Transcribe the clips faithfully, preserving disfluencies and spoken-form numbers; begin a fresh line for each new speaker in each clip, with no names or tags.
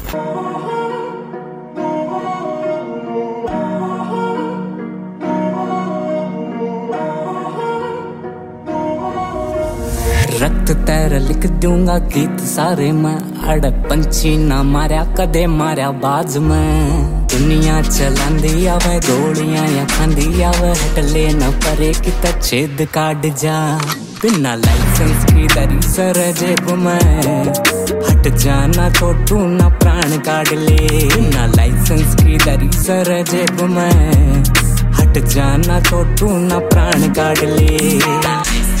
रक्त तैर लिख दूंगा गीत सारे मैं, अड़ पंछी ना मारया कदे मारया बाज में। दुनिया चलांदी आवे गोलियां या खांदी आवे, हटले न परे किता छेद काट जा। बिना लाइसेंस की दरी सर जेब में, हट जाना छोटू ना प्राण काट ले। बिना लाइसेंस की दरी सर जेब में, हट जाना छोटू ना प्राण काट ले।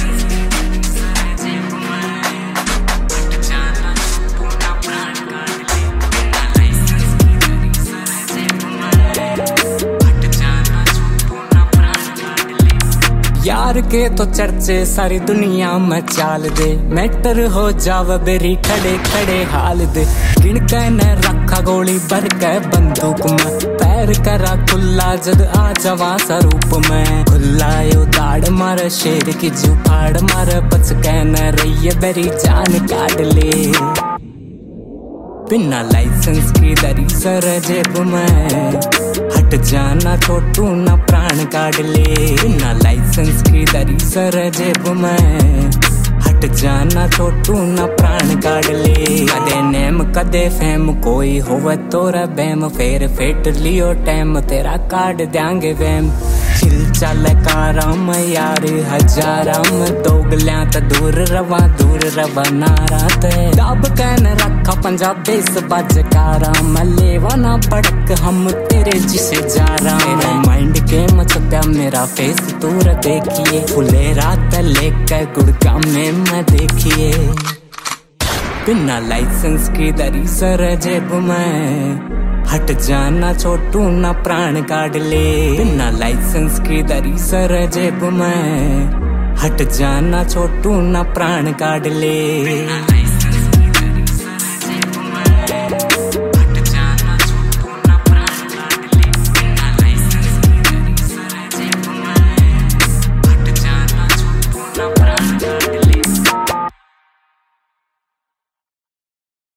यार के तो चर्चे सारी दुनिया में चाल दे, मैटर हो जाव बेरी खड़े खड़े हाल दे। गिन के न रखा गोली भर के बंदूक में, पैर करा खुला जद आ जवा स्वरूप में। खुला यो दाड़ मार शेर की जुफाड़ मार, बच के न रही बेरी जान काट ले। बिना लाइसेंस की दरी सर जेब में, हट जाना छोटू ना प्राण काट ले। बिना लाइसेंस की दरी सर जेब में, हट जाना छोटू ना प्राण काट ले। कदे नेम कदे फेम कोई होवे तोरा बैम, फेर फेट लियो टैम तेरा काट देंगे वैम। चिल चल काराम यार हजाराम, दोगलियां त दूर रवा दूर रवा नारा ते। दब कैन रखा पंजाब बेस बजकारा, मलेवा ना पड़क हम तेरे जिसे जा रहा। मेरा माइंड के मचप्या मेरा फेस दूर देखिए, फुले रात लेकर गुड़गांव में मैं देखिए। बिना लाइसेंस की दरी सर जेब में, हट जाना छोटू ना प्राण काट ले। बिना लाइसेंस की दरी सर जेब में, हट जाना छोटू ना प्राण काट ले।